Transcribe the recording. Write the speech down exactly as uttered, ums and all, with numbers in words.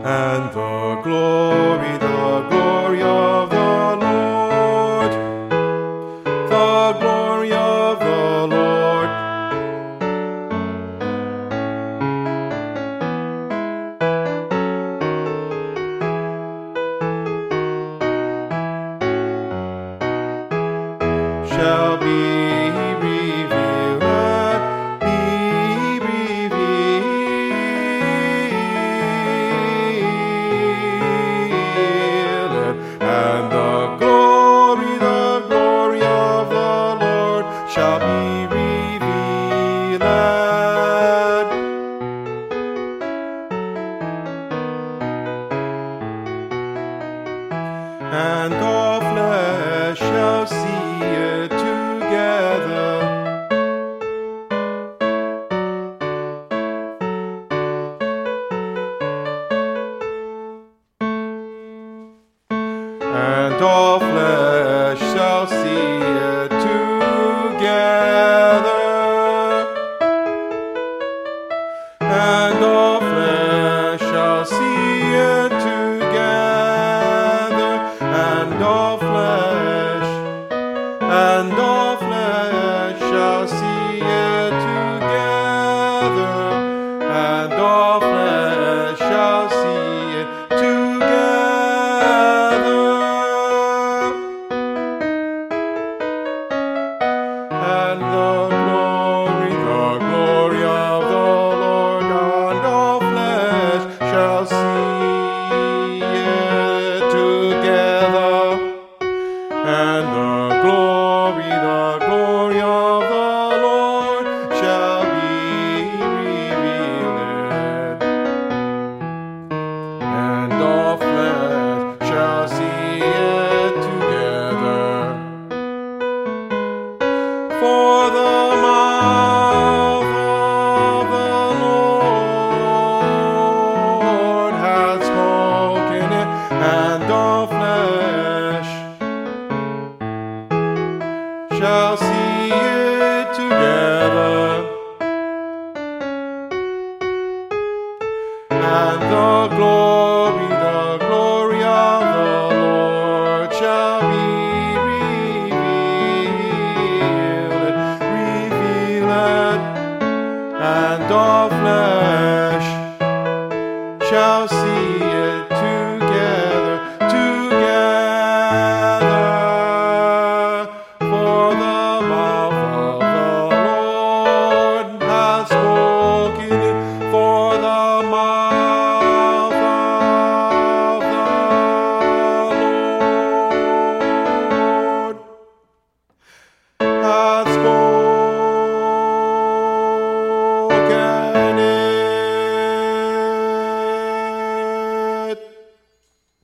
and the glory, the glory of the Lord, the glory of the Lord. Shall be revealed, be revealed, and the glory, the glory of the Lord shall be revealed, and all flesh shall see it together, and all flesh shall see it together, and all flesh shall see it together, and all flesh, and all flesh shall see it together, and all flesh shall see it together, and the glory, the glory of the Lord, and all flesh shall see it together, and the glory, the glory of the Lord shall be revealed, and all flesh shall see it together. For the mouth of the Lord hath spoken it, and all flesh shall see it together, and the glory, the glory of the Lord shall be revealed, revealed, and all flesh shall see